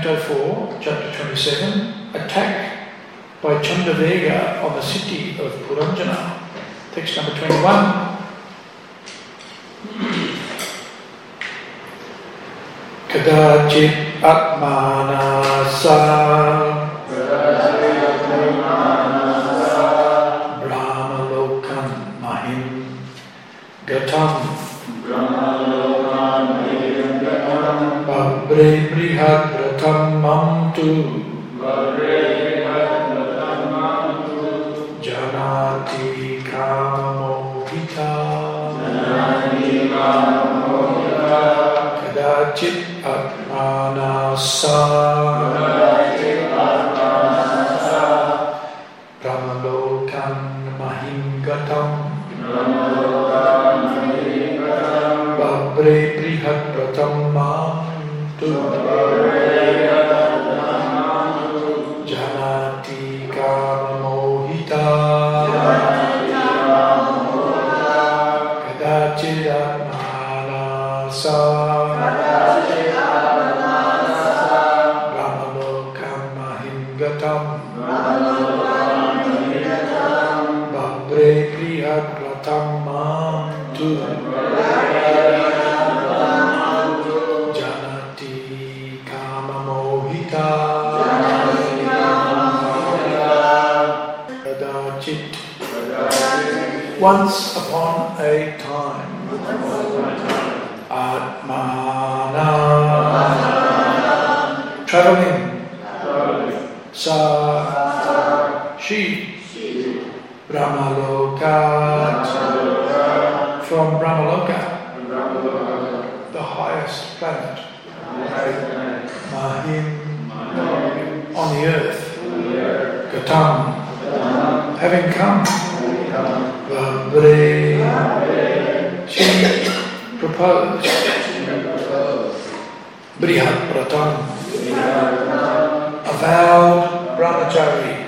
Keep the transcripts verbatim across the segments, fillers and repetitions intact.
Canto four, Chapter twenty-seven, Attack by Chandavega on the city of Puranjana. Text number twenty-one. Kadachit atmanasa brahmalokan mahim gatam babre brihad vratam mamtu janati kamohita kadachit atmanasa brahmalokan mahimgatam babre brihad pratam mantu janati kamamohita kadachit atmanasa babre priyat pratam mantu janati kamamohita kadachit. Once upon a time, atmana, traveling, sa, she, Brahmaloka, from Brahmaloka, the highest planet, Mahim, on the earth, Gatam, having come, Babre, she proposed, Brihat Pratam, avowed brahmachari,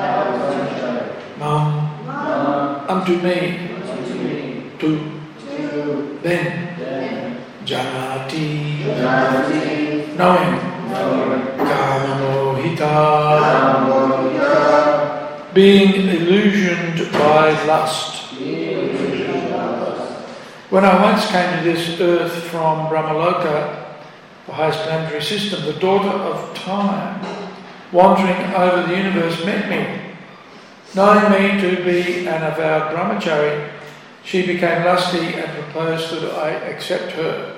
Mam, unto me, to, then, janati, knowing, kamamohita, being illusioned by lust. When I once came to this earth from Brahmaloka, the highest planetary system, the daughter of time, wandering over the universe, met me. Knowing me to be an avowed brahmachari, she became lusty and proposed that I accept her.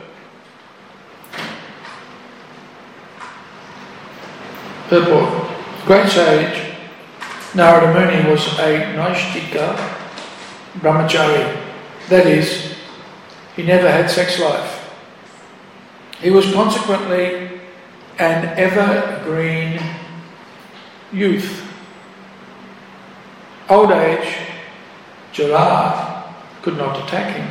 Purport. Great sage Narada Muni was a Naishtika brahmachari, that is, he never had sex life. He was consequently an evergreen youth. Old age, Jara, could not attack him.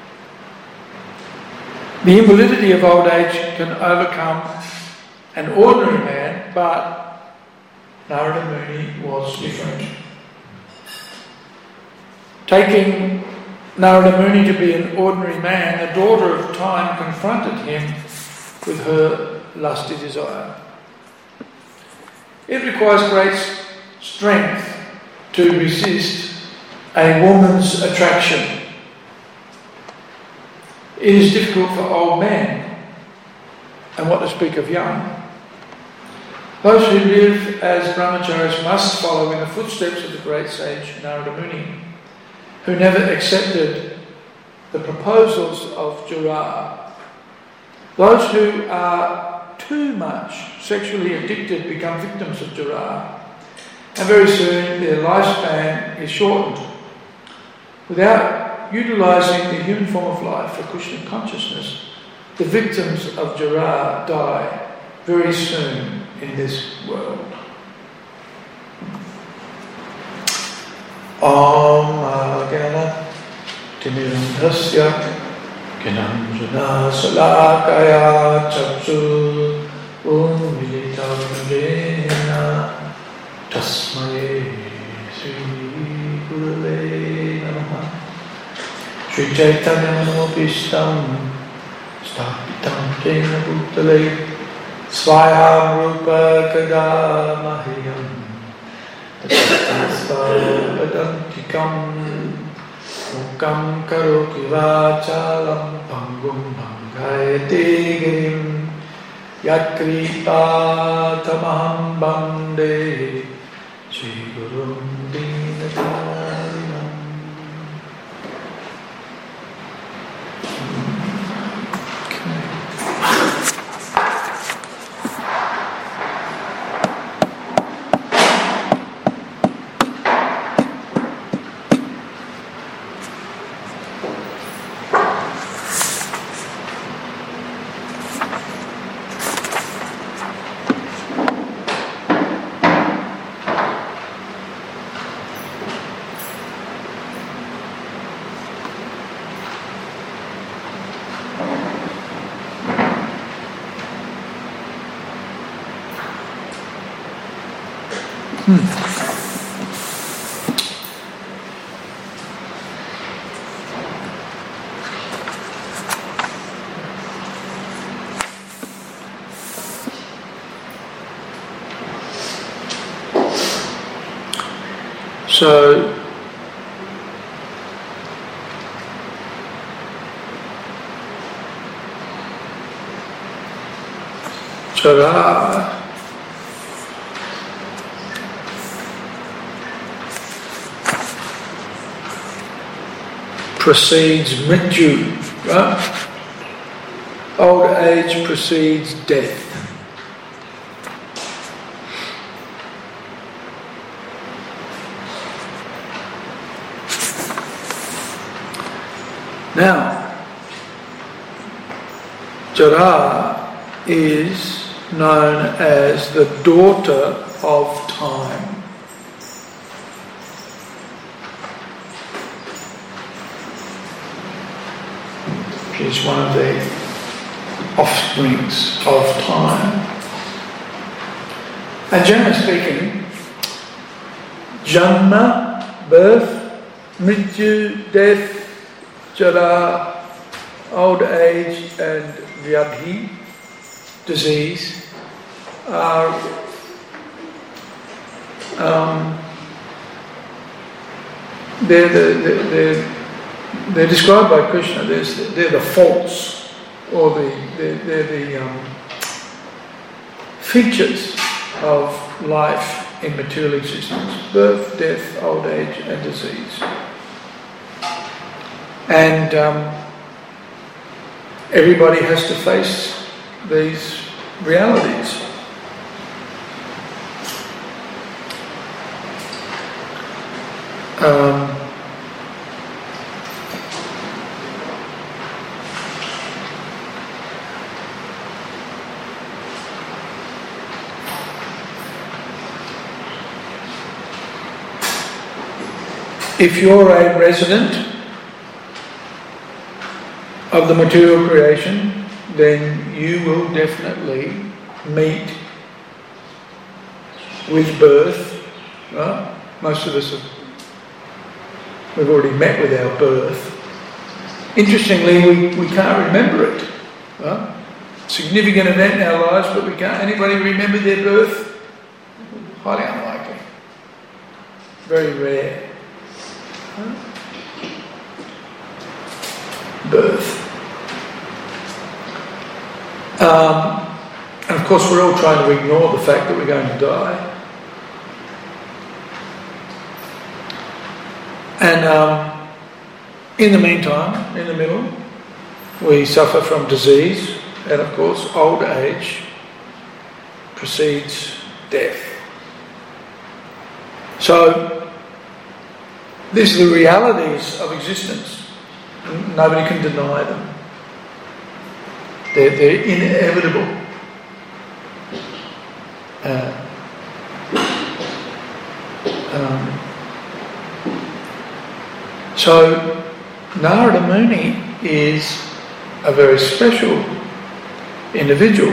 The invalidity of old age can overcome an ordinary man, but Narada Muni was different. Taking Narada Muni to be an ordinary man, the daughter of time confronted him with her lusty desire. It requires great strength to resist a woman's attraction. It is difficult for old men, and what to speak of young. Those who live as brahmacharis must follow in the footsteps of the great sage Narada Muni, who never accepted the proposals of Jara. Those who are too much sexually addicted become victims of Jara, and very soon their lifespan is shortened. Without utilising the human form of life for Krishna consciousness, the victims of Jara die very soon in this world. Om Agana Timirandhasya Kinanjana Salakaya Chapsu Om Militam Jena Tasmaye Sri Gurave Namaha Sri Chaitanya Manopistam Stapitam Jena Bhutale Swayam Rupa Kada Mahiyam Tadantikam Mukam Karoki Vachalam Pangum Bhangayate Girim Yakripa Tamaham Bande Shri Gurum Dinatarinam. So, Jara precedes Mrityu, right? Old age precedes death. Now, Jara is known as the daughter of time. She's one of the offsprings of time. And generally speaking, Janma, birth, Mrityu, death, Jara, old age, and Vyadhi, disease, are um, they're, the, they're, they're described by Krishna. There's, they're the faults, or the they're, they're the um, features of life in material existence: birth, death, old age, and disease. And um, everybody has to face these realities. Um, if you're a resident of the material creation, then you will definitely meet with birth. Right? Most of us have, we've already met with our birth. Interestingly, we, we can't remember it. Right? Significant event in our lives, but we can't. Anybody remember their birth? Highly unlikely. Very rare. Right? Birth. Um, and of course we're all trying to ignore the fact that we're going to die. And um, in the meantime, in the middle, we suffer from disease, and of course old age precedes death. So these are the realities of existence. Nobody can deny them. They're, they're inevitable. Uh, um, so Narada Muni is a very special individual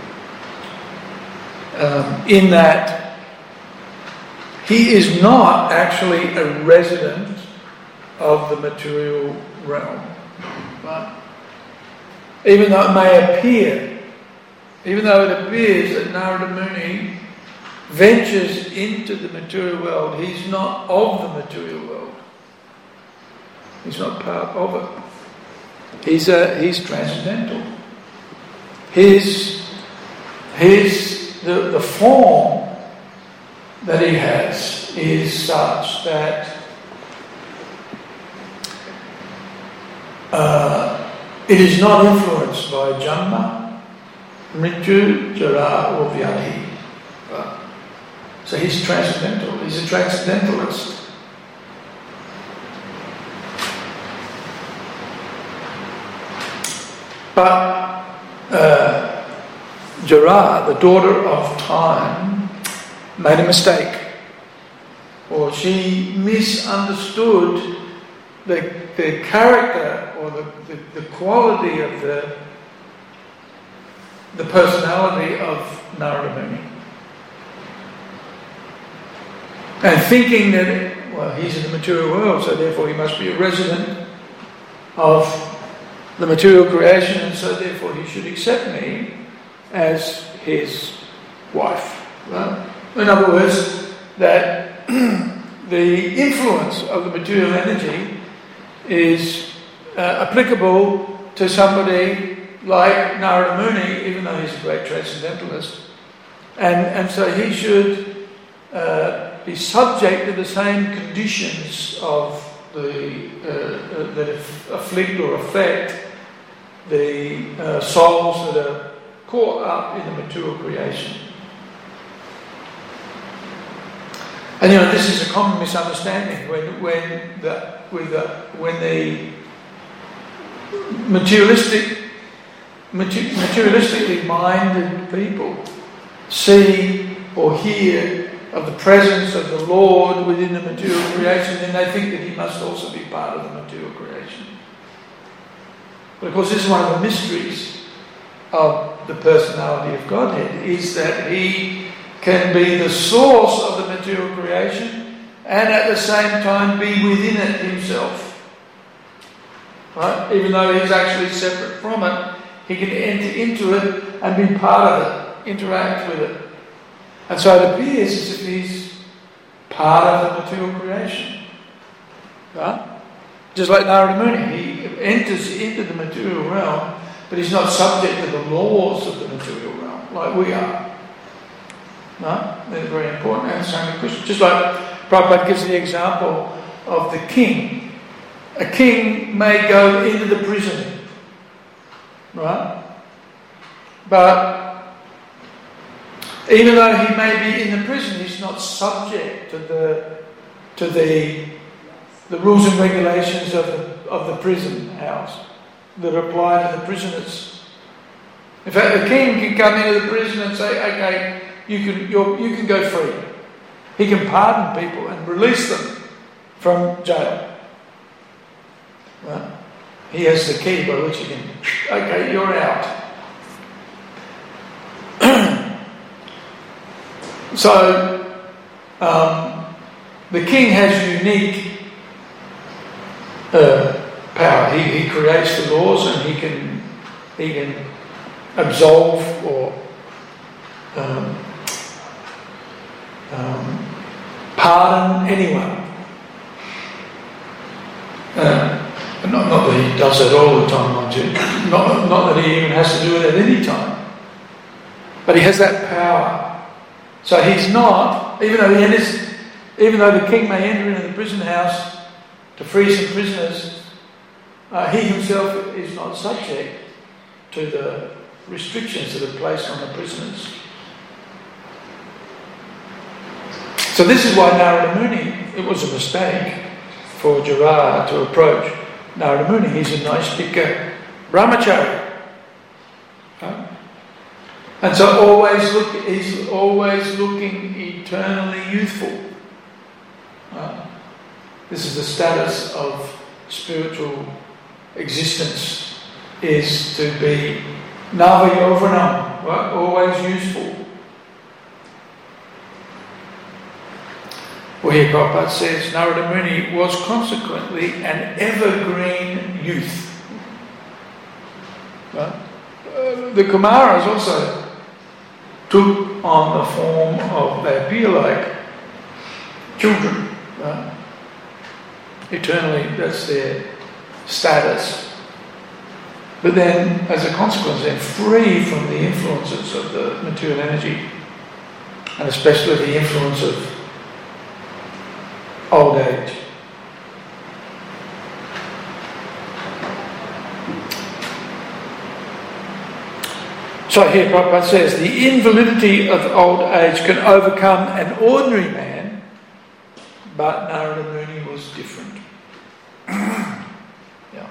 um, in that he is not actually a resident of the material realm. Right? Even though it may appear even though it appears that Narada Muni ventures into the material world, he's not of the material world. He's not part of it. He's a, he's transcendental. His his the, the form that he has is such that uh, it is not influenced by Janma, Mrityu, Jara or Vyadhi. Right? So he's transcendental. He's a transcendentalist. But uh, Jara, the daughter of time, made a mistake, or she misunderstood the, the character or the, the, the quality of the, the personality of Narada Muni. And thinking that, well, he's in the material world, so therefore he must be a resident of the material creation, and so therefore he should accept me as his wife. Right? In other words, that the influence of the material energy is uh, applicable to somebody like Narada Muni, even though he's a great transcendentalist, and, and so he should uh, be subject to the same conditions of the uh, uh, that afflict or affect the uh, souls that are caught up in the material creation. And you know, this is a common misunderstanding when when the with the when the materialistic materialistically minded people see or hear of the presence of the Lord within the material creation, then they think that he must also be part of the material creation. But of course, this is one of the mysteries of the personality of Godhead, is that he can be the source of the material creation and at the same time be within it himself. Right? Even though he's actually separate from it, he can enter into it and be part of it, interact with it. And so it appears as if he's part of the material creation. Right? Just like Narada Muni, he enters into the material realm, but he's not subject to the laws of the material realm, like we are. No? They're very important. And same with Krishna. Just like Prabhupada gives the example of the king. A king may go into the prison, right? But even though he may be in the prison, he's not subject to the to the the rules and regulations of the of the prison house that apply to the prisoners. In fact, the king can come into the prison and say, "Okay, you can you're, you can go free." He can pardon people and release them from jail. Right? He has the key by which he can. Okay, you're out. So, um, the king has unique uh, power. He, he creates the laws, and he can he can absolve or um, um, pardon anyone. Uh, not, not that he does that all the time, mind you. Not, not that he even has to do it at any time. But he has that power. So he's not, even though he enters, even though the king may enter into the prison house to free some prisoners, uh, he himself is not subject to the restrictions that are placed on the prisoners. So this is why Narada Muni, it was a mistake for Jara to approach Narada Muni. He's a Naistika brahmachari. Right? And so always look, he's always looking eternally youthful. Right? This is the status of spiritual existence, is to be Navayovanam, right? Always youthful. Well, here Prabhupada says Narada Muni was consequently an evergreen youth. Right? Uh, the Kumaras also took on the form of, they appear like children. Right? Eternally, that's their status. But then, as a consequence, they're free from the influences of the material energy, and especially the influence of old age. So here Prabhupada says, the invalidity of old age can overcome an ordinary man, but Narada Muni was different. Yeah.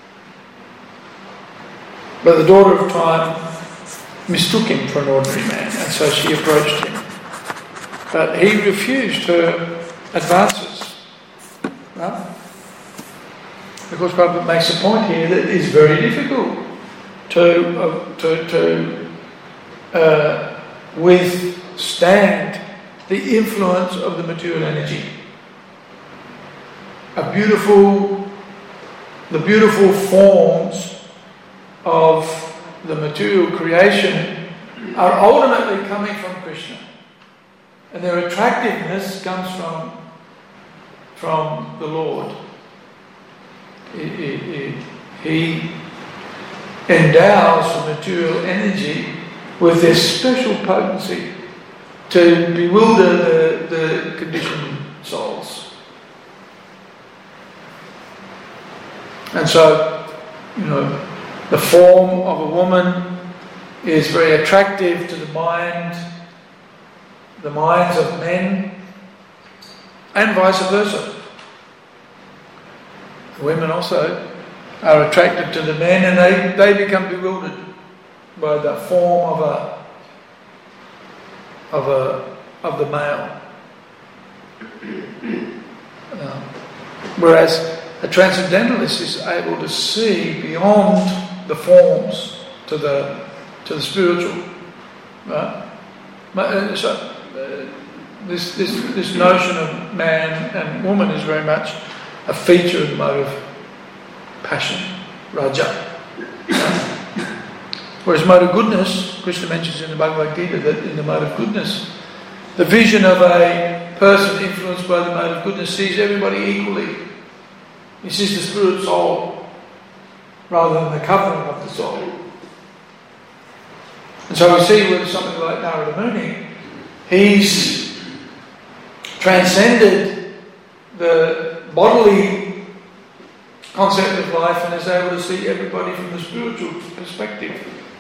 But the daughter of time mistook him for an ordinary man, and so she approached him. But he refused her advances. Right? Because Prabhupada makes a point here that it's very difficult to uh, to, to uh, withstand the influence of the material energy. A beautiful, the beautiful forms of the material creation are ultimately coming from Krishna, and their attractiveness comes from from the Lord. He, he, he endows the material energy with this special potency to bewilder the, the conditioned souls. And so, you know, the form of a woman is very attractive to the mind, the minds of men, and vice versa. The women also are attracted to the men, and they, they become bewildered by the form of a of a of the male. Um, whereas a transcendentalist is able to see beyond the forms to the to the spiritual. Right? So uh, this this this notion of man and woman is very much a feature of the mode of passion, raja. Whereas mode of goodness, Krishna mentions in the Bhagavad Gita that in the mode of goodness, the vision of a person influenced by the mode of goodness sees everybody equally. He sees the spirit soul rather than the covering of the soul. And so we see with something like Narada Muni, he's transcended the bodily concept of life and is able to see everybody from the spiritual perspective.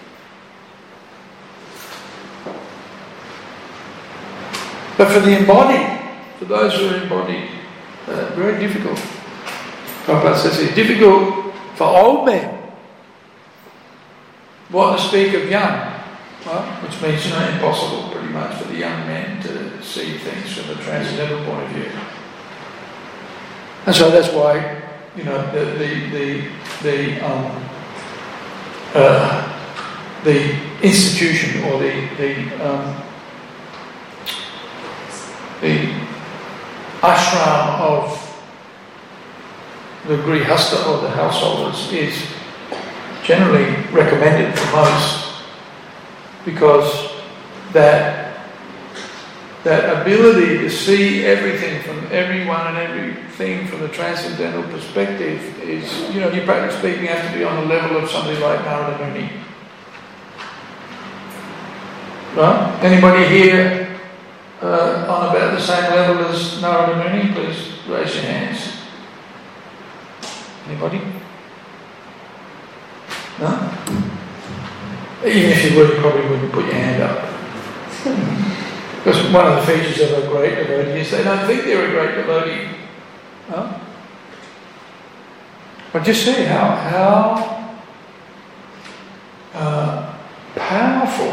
But for the embodied, for those who are embodied, uh, very difficult. Prabhupada says it's difficult for old men. What to speak of young, right? Which means, you know, impossible pretty much for the young men to see things from a transcendental point of view. And so that's why, you know, the the the the, um, uh, the institution or the the um, the ashram of the grihastha or the householders is generally recommended for most, because that that ability to see everything from everyone and everything from the transcendental perspective is, you know, you practically speaking have to be on the level of somebody like Narada Muni. Right? Anybody here uh, on about the same level as Narada Muni? Please raise your hands. Anybody? No? Even if you would, you probably wouldn't put your hand up. Because one of the features of a great devotee is they don't think they're a great devotee. Huh? But just see how how uh, powerful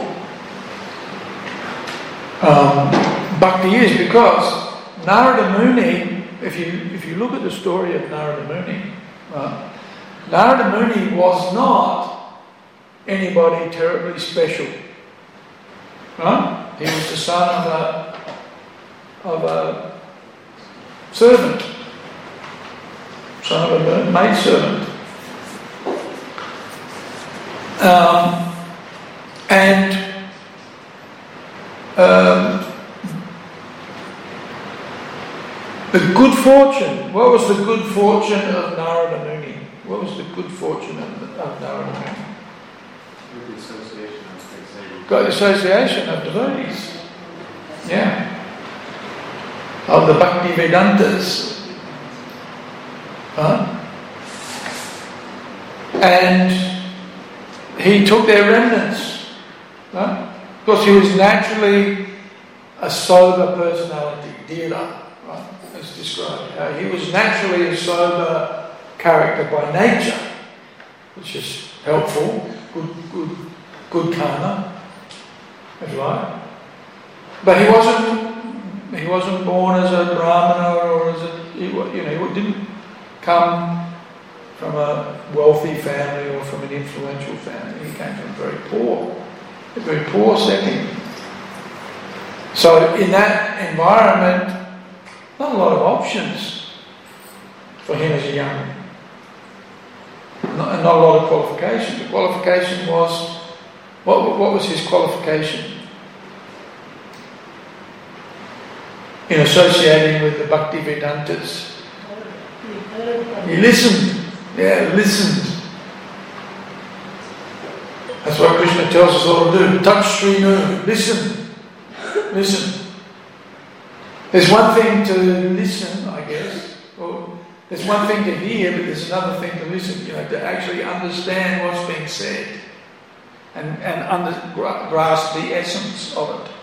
um, bhakti is, because Narada Muni, if you if you look at the story of Narada Muni, uh, Narada Muni was not anybody terribly special. Right? He was the son of a of a servant, son of a maid servant, um, and The good fortune. What was the good fortune of Narada Muni? What was the good fortune of, of Narada Muni? With the association of things. Got the association of devotees. Yeah. Of the Bhakti Vedantas. Huh? And he took their remnants. Huh? Because he was naturally a sober personality, Dhira, right, as described. Uh, he was naturally a sober character by nature, which is helpful, good, good, good karma, that's right. But he wasn't, he wasn't born as a brahmana or as a, he, you know, he didn't come from a wealthy family or from an influential family. He came from very poor, a very poor setting. So in that environment, not a lot of options for him as a young, not, not a lot of qualification. The qualification was, what, what was his qualification? In associating with the Bhakti Vedantas. He listened. Yeah, listened. That's what Krishna tells us all to do. Touch Srinu. Listen. Listen. There's one thing to listen, I guess. Or there's one thing to hear, but there's another thing to listen. You know, to actually understand what's being said and and under, grasp the essence of it.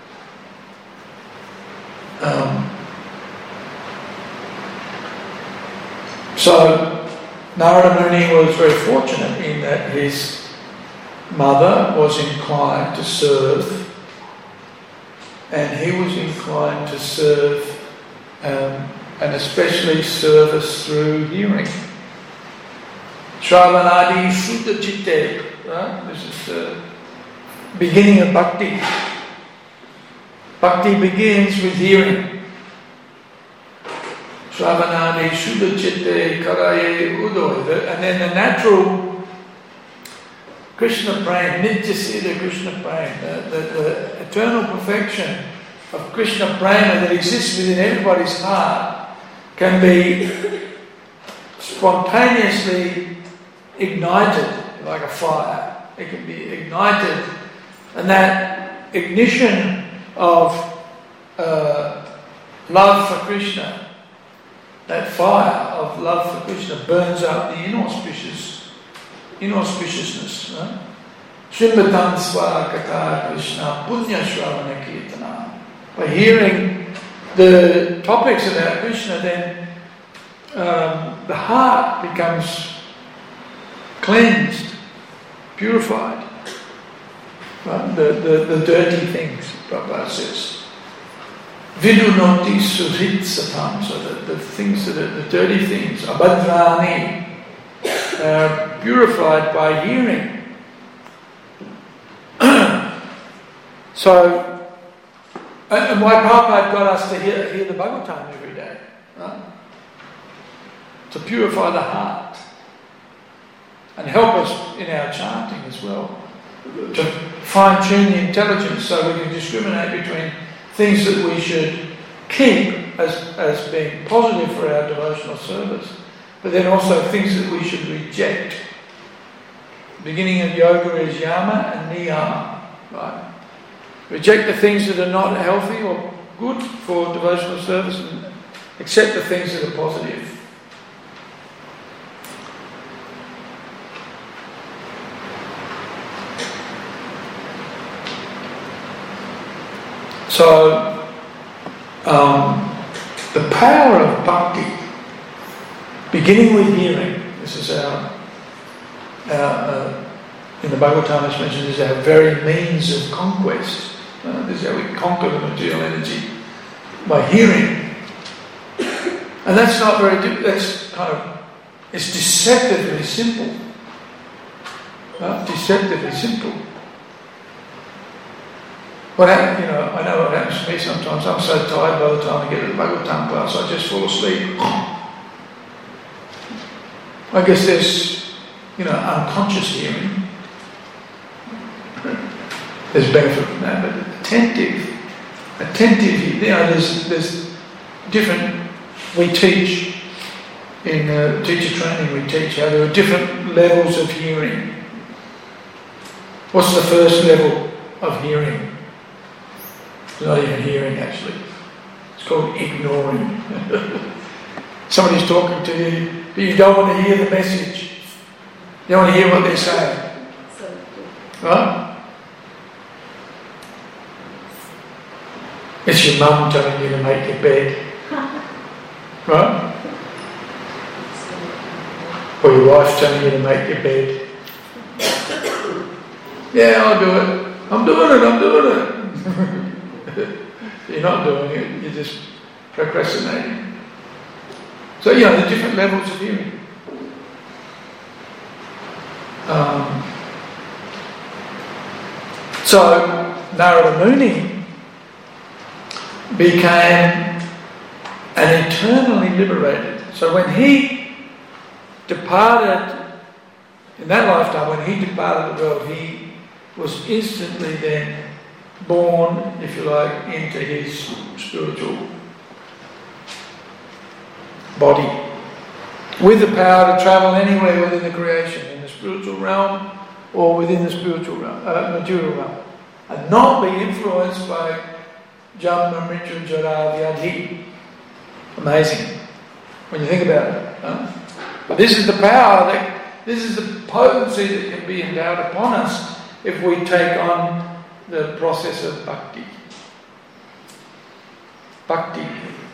Um, so Narada Muni was very fortunate in that his mother was inclined to serve, and he was inclined to serve, um, and especially service through hearing. Shravanadi Shuddha Chitte, right? This is the beginning of bhakti. Bhakti begins with hearing. Shravanadi Shuddha Chitte Karaye Udoy. And then the natural Krishna Prem, Nitya Siddha Krishna Prem, the, the, the eternal perfection of Krishna Prema that exists within everybody's heart can be spontaneously ignited like a fire. It can be ignited, and that ignition of uh, love for Krishna, that fire of love for Krishna burns up the inauspicious, inauspiciousness. Shrimbatam Swakata Krishna Punya Shravana Kirtana. By hearing the topics about Krishna, then um, the heart becomes cleansed, purified. Right? The, the, the dirty things, Prabhupada says. Vidunoti suhitsatam, so the, the things that are the dirty things, abhadrani, are purified by hearing. So, and, and why Prabhupada got us to hear, hear the Bhagavatam every day, right? To purify the heart and help us in our chanting as well. To fine-tune the intelligence so we can discriminate between things that we should keep as, as being positive for our devotional service, but then also things that we should reject. The beginning of yoga is yama and niyama, right? Reject the things that are not healthy or good for devotional service and accept the things that are positive. So, um, the power of bhakti, beginning with hearing, this is our, our uh, in the Bhagavatam it's mentioned, this is our very means of conquest. Uh, this is how we conquer the material energy, by hearing. And that's not very, that's kind of, it's deceptively simple. Uh, deceptively simple. What happened, you know, I know what happens to me sometimes. I'm so tired by the time I get to the Bhagavatam class, I just fall asleep. I guess there's, you know, unconscious hearing. There's benefit from that, but attentive, attentive, you know, there's, there's different we teach, in uh, teacher training, we teach how there are different levels of hearing. What's the first level of hearing? It's not even hearing, actually. It's called ignoring. Somebody's talking to you, but you don't want to hear the message. You don't want to hear what they're saying. Right? It's your mum telling you to make your bed. Right? Or your wife telling you to make your bed. Yeah, I'll do it. I'm doing it, I'm doing it. You're not doing it, you're just procrastinating. So, you know, the different levels of hearing. Um, so, Narada Muni became an eternally liberated. So when he departed, in that lifetime, when he departed the world, he was instantly then born, if you like, into his spiritual body, with the power to travel anywhere within the creation, in the spiritual realm or within the spiritual realm, uh, material realm, and not be influenced by Janma, Mrityu, Jara, Vyadhi. Amazing when you think about it. Huh? But this is the power, that, this is the potency that can be endowed upon us if we take on the process of bhakti. Bhakti.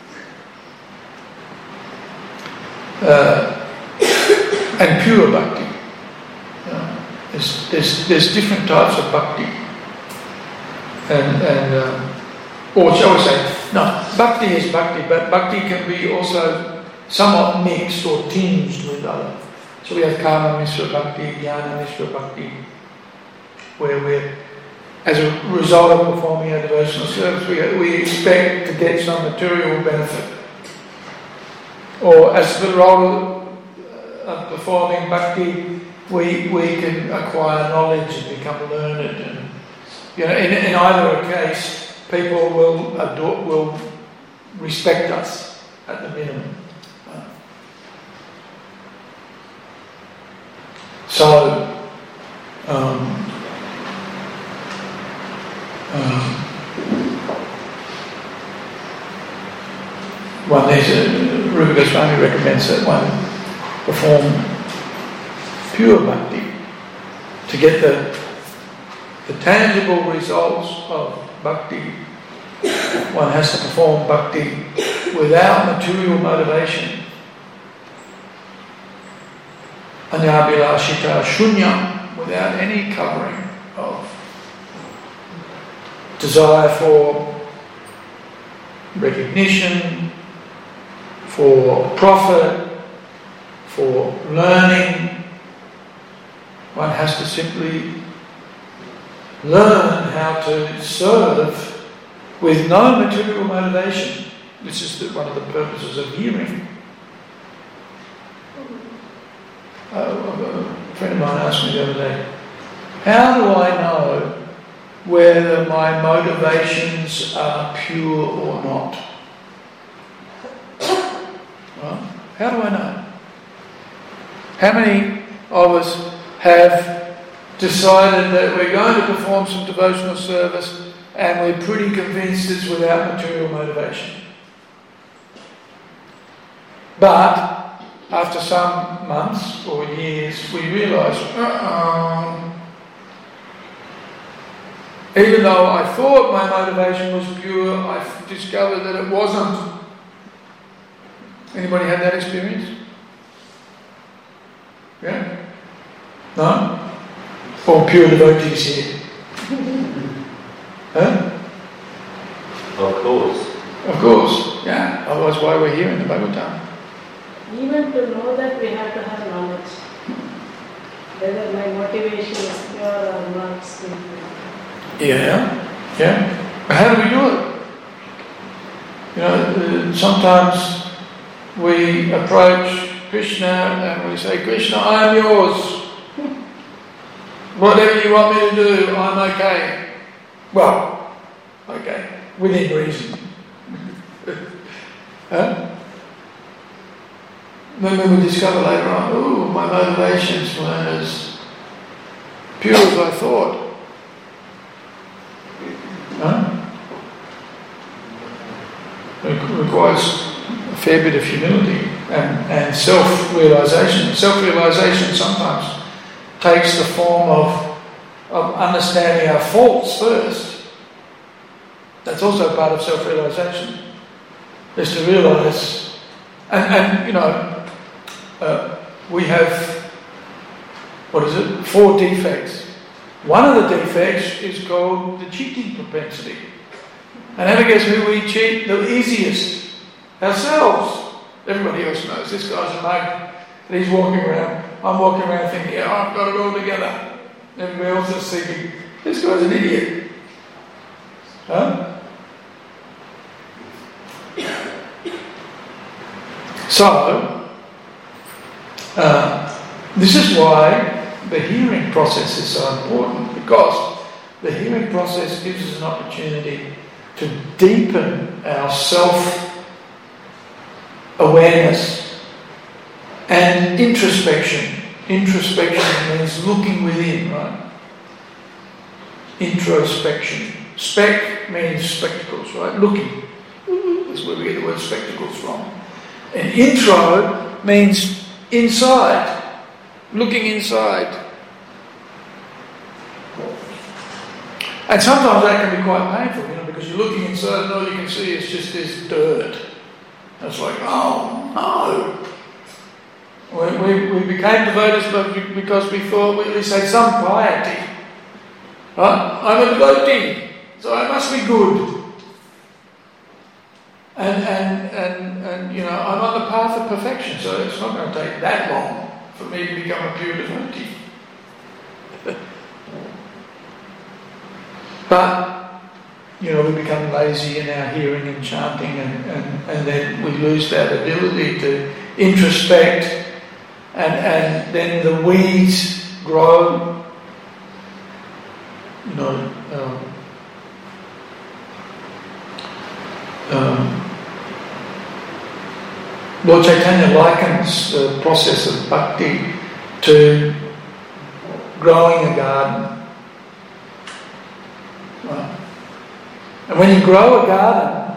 Uh, and pure bhakti. Uh, there's, there's, there's different types of bhakti. And, and um, or shall we say, no, bhakti is bhakti, but bhakti can be also somewhat mixed or tinged with other. So we have karma mishra bhakti, jnana mishra bhakti, where we're, as a result of performing our devotional service, we, we expect to get some material benefit. Or as the result of performing bhakti, we, we can acquire knowledge and become learned. And, you know, in, in either case, people will adore, will respect us at the minimum. So, um, um, one there's a Rupa Goswami recommends that one perform pure bhakti to get the the tangible results of bhakti. One has to perform bhakti without material motivation. Anyabhilashita shunya, without any covering of desire for recognition, for profit, for learning. One has to simply learn how to serve with no material motivation. This is the, one of the purposes of hearing. Uh, a friend of mine asked me the other day, how do I know whether my motivations are pure or not? Well, how do I know? How many of us have decided that we're going to perform some devotional service and we're pretty convinced it's without material motivation? But after some months or years, we realise, uh-oh, even though I thought my motivation was pure, I've discovered that it wasn't. Anybody had that experience? Yeah? No? Or pure devotees here? Huh? Of course. Of course, yeah. Otherwise, why we're here in the Bhagavatam? Even to know that we have to have knowledge. Whether my motivation is pure or not. Yeah, yeah. But how do we do it? You know, uh, sometimes we approach Krishna and we say, Krishna, I am yours. Whatever you want me to do, I'm okay. Well, okay, within reason. Huh? Then we would discover later on, ooh, my motivations weren't as pure as I thought. No? It requires a fair bit of humility and, and self-realisation. Self-realisation sometimes takes the form of, of understanding our faults first. That's also part of self-realisation, is to realise, and, and you know, uh, we have, what is it, four defects. One of the defects is called the cheating propensity. And have a guess who we cheat the easiest? Ourselves. Everybody else knows this guy's a mug and he's walking around. I'm walking around thinking, yeah, I've got it all together. Everybody else is thinking, this guy's an idiot. Huh? So, uh, this is why the hearing process is so important, because the hearing process gives us an opportunity to deepen our self-awareness and introspection. Introspection means looking within, right? Introspection. Spec means spectacles, right? Looking. That's where we get the word spectacles from. And intro means inside. Looking inside. And sometimes that can be quite painful, you know, because you're looking inside and all you can see is just this dirt. And it's like, oh no. We, we, we became devotees because we thought we at least had some piety. Right? I'm a devotee, so I must be good. And, and, and, and, you know, I'm on the path of perfection, so it's not going to take that long for me to become a pure devotee. But, you know, we become lazy in our hearing and chanting, and, and, and then we lose that ability to introspect, and, and then the weeds grow. You know, um, um, Lord Chaitanya likens the process of bhakti to growing a garden. Right. And when you grow a garden,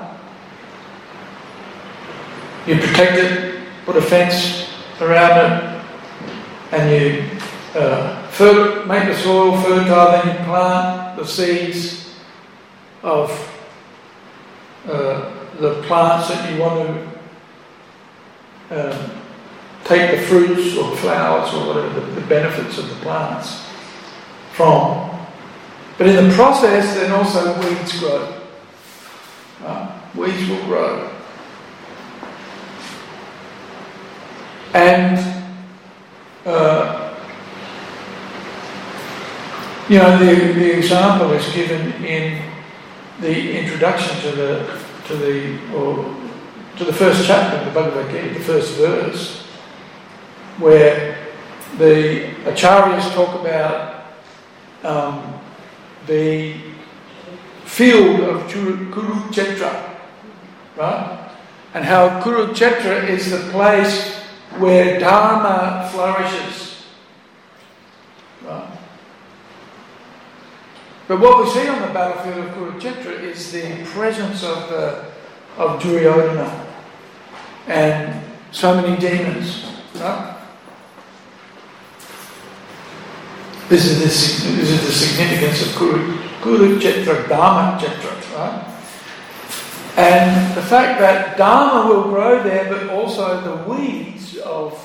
you protect it, put a fence around it, and you uh, fer- make the soil fertile, then you plant the seeds of uh, the plants that you want to um, take the fruits or flowers or whatever, the, the benefits of the plants from. But in the process, then also weeds grow. Uh, weeds will grow. And, uh, you know, the, the example is given in the introduction to the, to the, or to the first chapter of the Bhagavad Gita, the first verse, where the acharyas talk about um, the field of Kurukshetra, right? And how Kurukshetra is the place where Dharma flourishes, right? But what we see on the battlefield of Kurukshetra is the presence of the of Duryodhana and so many demons, right? This is the, this is the significance of Kuru, Kurukshetra, Dharma Kshetra, right? And the fact that Dharma will grow there, but also the weeds of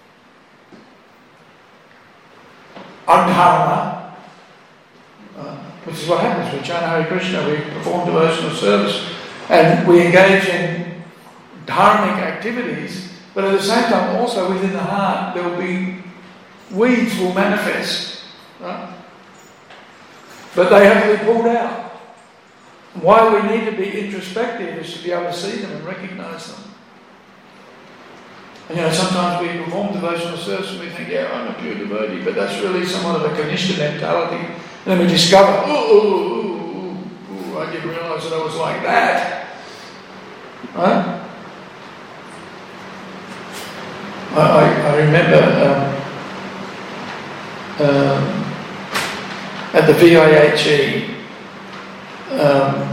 Adharma, uh, which is what happens. We chant Hare Krishna, we perform devotional service, and we engage in dharmic activities, but at the same time also within the heart there will be, weeds will manifest, right? But they have to be pulled out. Why we need to be introspective is to be able to see them and recognise them. And you know, sometimes we perform devotional service and we think, yeah, I'm a pure devotee, but that's really somewhat of a Kanishta mentality. And then we discover, oh, ooh, ooh, ooh, I didn't realise that I was like that. Right? I, I, I remember um, um, at the V I H E, um,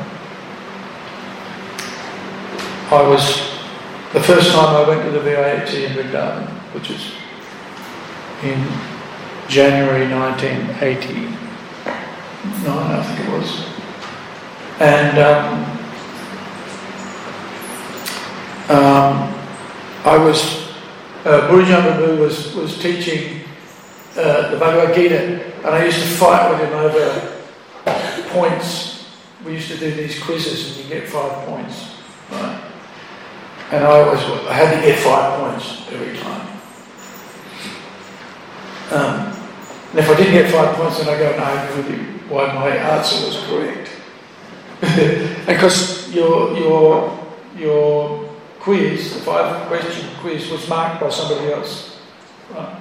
I was, the first time I went to the V I H E in Vrindavan, which was in January nineteen eighty-nine, I think it was. And um, um, I was, uh, Burjan Babu was, was teaching uh, the Bhagavad Gita, and I used to fight with him over points. We used to do these quizzes and you get five points, right? And I always, I had to get five points every time. Um, and if I didn't get five points, then I go and argue with you why my answer was correct. Because your your your quiz, the five question quiz, was marked by somebody else. Right?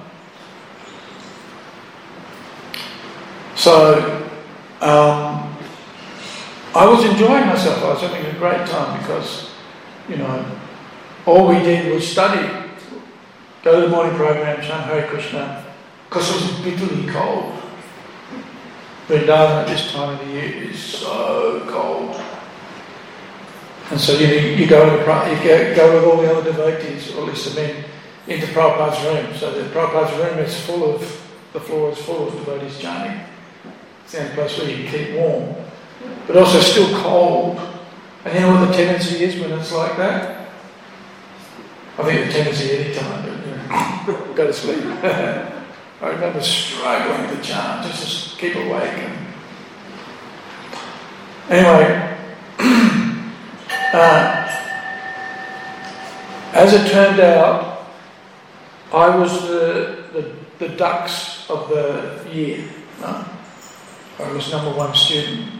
So um, I was enjoying myself. I was having a great time because, you know, all we did was study, go to the morning program, chant Hare Krishna, because it was bitterly cold. Vrindavan at this time of the year is so cold. And so you you go, to, you go, go with all the other devotees, or at least the men, into Prabhupada's room. So the Prabhupada's room is full of, the floor is full of devotees chanting. It's the only place where you can keep warm. But also still cold. And you know what the tendency is when it's like that? I think the tendency any time, but you know, go to sleep. I remember struggling to chant, just to keep awake. And anyway, uh, as it turned out, I was the, the, the dux of the year. No? I was number one student.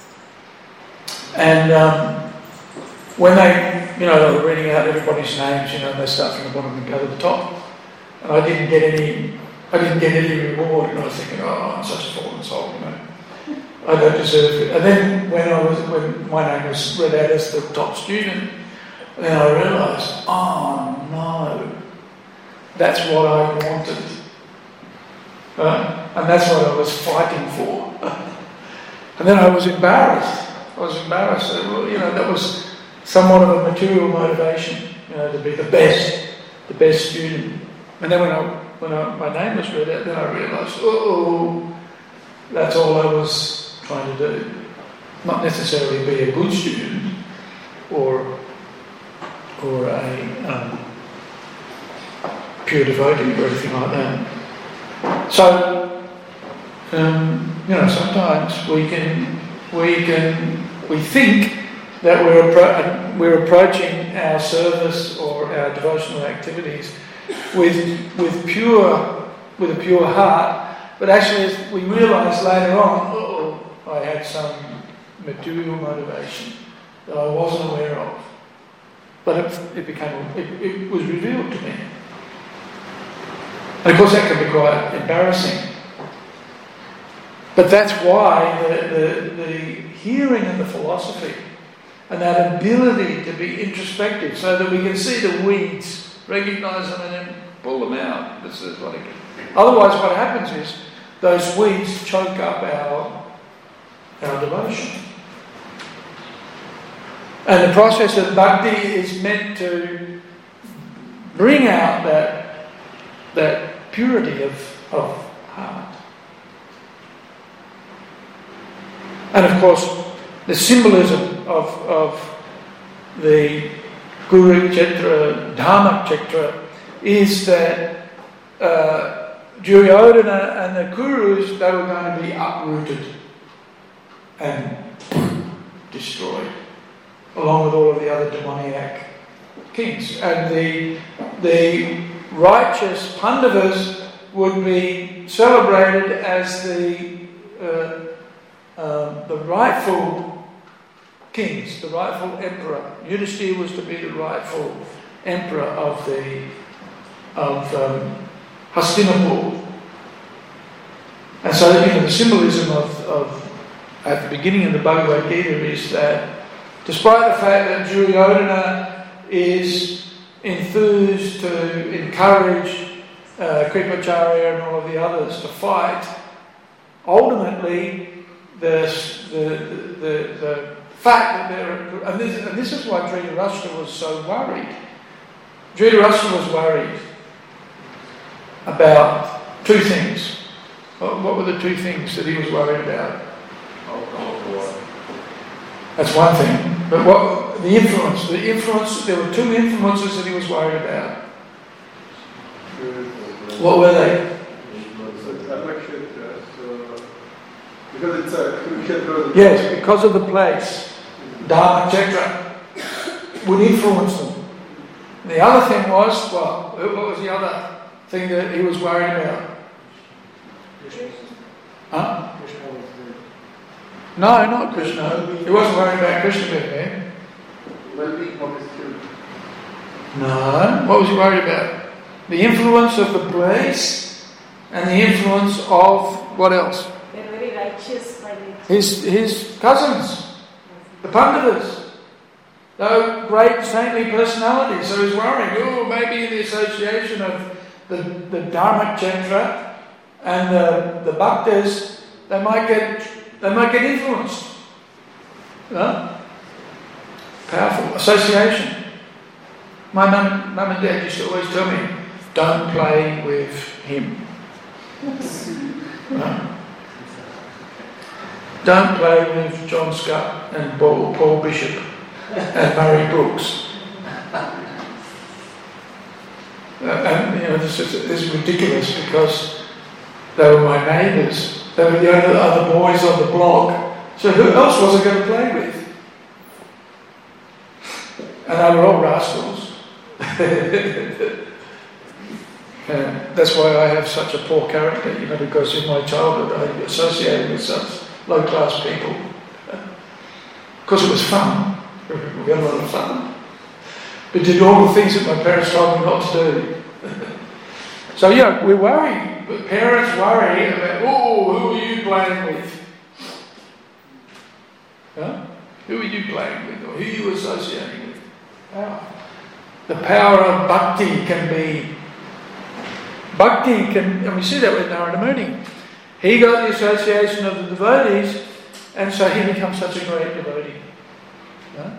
And um, when they, you know, they were reading out everybody's names, you know, they start from the bottom and go to the top. And I didn't get any, I didn't get any reward, and I was thinking, oh, I'm such a fallen soul, you know. I don't deserve it. And then when I was, when my name was read out as the top student, then I realised, oh no, that's what I wanted. Uh, and that's what I was fighting for. And then I was embarrassed. I was embarrassed. Well, you know, that was somewhat of a material motivation, you know, to be the best, the best student. And then when I, when I, my name was read out, then I realised, oh, that's all I was trying to do. Not necessarily be a good student or or a um, pure devotee or anything like that. So, um, you know, sometimes we can we can we think that we're appro- we're approaching our service or our devotional activities with with pure with a pure heart, but actually as we realise later on, oh, I had some material motivation that I wasn't aware of, but it, it became it, it was revealed to me, and of course that can be quite embarrassing. But that's why the, the, the hearing of the philosophy and that ability to be introspective so that we can see the weeds, recognise them and then pull them out. This is what it, otherwise what happens is those weeds choke up our, our devotion. And the process of bhakti is meant to bring out that, that purity of, of heart. And of course, the symbolism of, of the Guru Kshetra, Dharma Kshetra, is that uh, Duryodhana and the Kurus, they were going to be uprooted and destroyed, along with all of the other demoniac kings. And the, the righteous Pandavas would be celebrated as the uh, Um, the rightful kings, the rightful emperor. Yudhishthira was to be the rightful emperor of the of um, Hastinapur. And so, you know, the symbolism of, of at the beginning of the Bhagavad Gita is that, despite the fact that Duryodhana is enthused to encourage uh, Kripacharya and all of the others to fight, ultimately the, the, the, the fact that there, and this, and this is why Dhritarashtra was so worried. Dhritarashtra was worried about two things. What, what were the two things that he was worried about? That's one thing. But what the influence? The influence. There were two influences that he was worried about. What were they? Because it's a crucial. Yes, because of the place. Dharma Chetra would influence them. The other thing was, well, what was the other thing that he was worried about? Huh? No, not Krishna. He wasn't worried about Krishna being there. Well-being of his children. No. What was he worried about? The influence of the place and the influence of what else? They're very righteous by nature. His his cousins, the Pandavas. Though great saintly personalities. So he's worried, oh, maybe in the association of the, the Dharma Chandra and the, the Bhaktas, they might get they might get influenced. No? Powerful association. My mum, mum and dad used to always tell me, don't play with him. No? Don't play with John Scott and Paul, Paul Bishop and Murray Brooks. Uh, and you know, this is, this is ridiculous because they were my neighbours. They were the only other boys on the block. So who else was I going to play with? And they were all rascals. And that's why I have such a poor character, you know, because in my childhood I associated with such low-class people. Because it was fun. We had a lot of fun. But did all the things that my parents told me not to do. So yeah, we worry. But parents worry about, oh, who are you playing with? Huh? Who are you playing with? Or who are you associating with? Wow. The power of bhakti can be... Bhakti can... And we see that with Narada Muni. He got the association of the devotees, and so he becomes such a great devotee. Huh?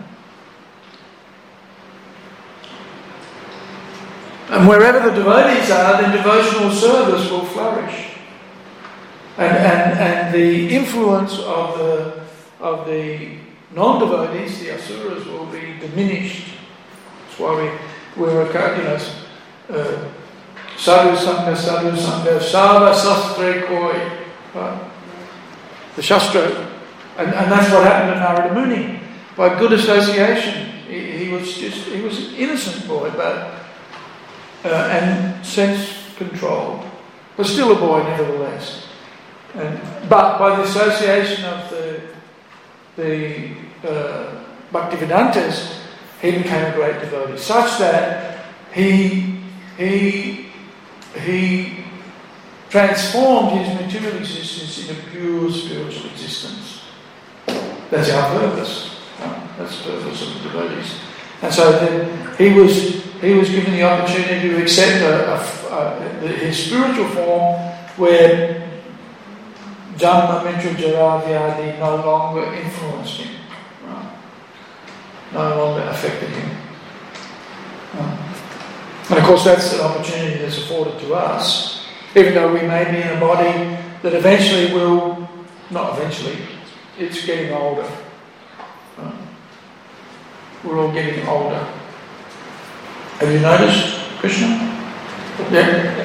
And wherever the devotees are, then devotional service will flourish. And, and, and the influence of the, of the non-devotees, the asuras, will be diminished. That's why we, we're, you know, uh, sadhu sangha, sadhu sangha, sava sastre koi. Right? The Shastra. And, and that's what happened to Narada Muni. By good association, he, he was just, he was an innocent boy, but Uh, and sense-controlled, but still a boy nevertheless. And, but by the association of the the uh, Bhaktivedantas, he became a great devotee, such that he he he transformed his material existence into pure spiritual existence. That's our purpose. That's the purpose of the devotees. And so then he was he was given the opportunity to accept a, a, a, his spiritual form, where Janma, Mitra, Jara, Vyadi no longer influenced him, right? No longer affected him. Right? And of course that's an opportunity that's afforded to us, even though we may be in a body that eventually will, not eventually, it's getting older. Right? We're all getting older. Have you noticed, Krishna? Yeah.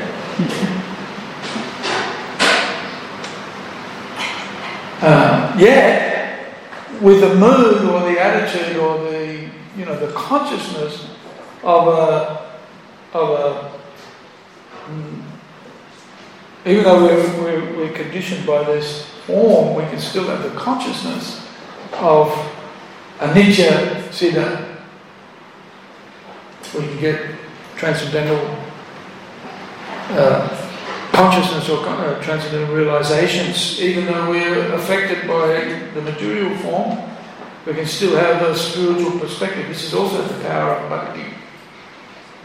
uh, yeah. With the mood or the attitude or the, you know, the consciousness of a, of a, mm, even though we're, we're, we're conditioned by this form, we can still have the consciousness of anicca siddha. We can get transcendental uh, consciousness or uh, transcendental realizations, even though we're affected by the material form. We can still have a spiritual perspective. This is also the power of bhakti.